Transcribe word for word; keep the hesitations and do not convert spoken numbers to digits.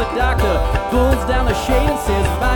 the doctor pulls down the shade and says, bye.